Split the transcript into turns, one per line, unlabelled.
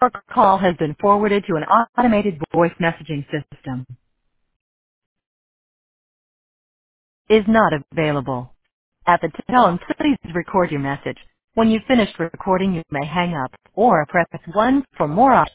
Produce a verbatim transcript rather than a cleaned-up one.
Your call has been forwarded to an automated voice messaging system. Is not available. At the tone, please record your message. When you've finished recording, you may hang up or press one for more options.